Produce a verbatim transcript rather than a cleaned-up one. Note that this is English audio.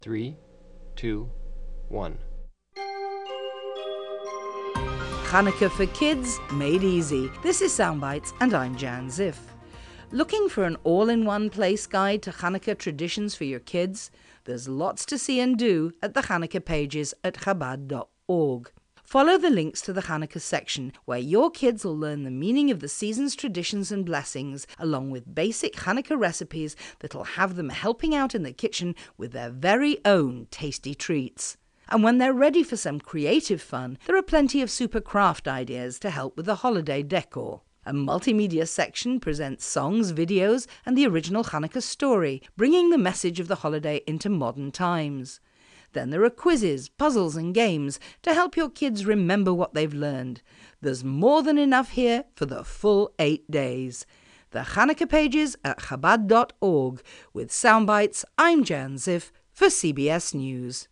Three, two, one. Hanukkah for Kids Made Easy. This is Soundbites and I'm Jan Ziff. Looking for an all-in-one place guide to Hanukkah traditions for your kids? There's lots to see and do at the Hanukkah pages at chabad dot org. Follow the links to the Hanukkah section where your kids will learn the meaning of the season's traditions and blessings, along with basic Hanukkah recipes that'll have them helping out in the kitchen with their very own tasty treats. And when they're ready for some creative fun, there are plenty of super craft ideas to help with the holiday decor. A multimedia section presents songs, videos, and the original Hanukkah story, bringing the message of the holiday into modern times. Then there are quizzes, puzzles, and games to help your kids remember what they've learned. There's more than enough here for the full eight days. The Hanukkah pages at chabad dot org. With Soundbites, I'm Jan Ziff for C B S News.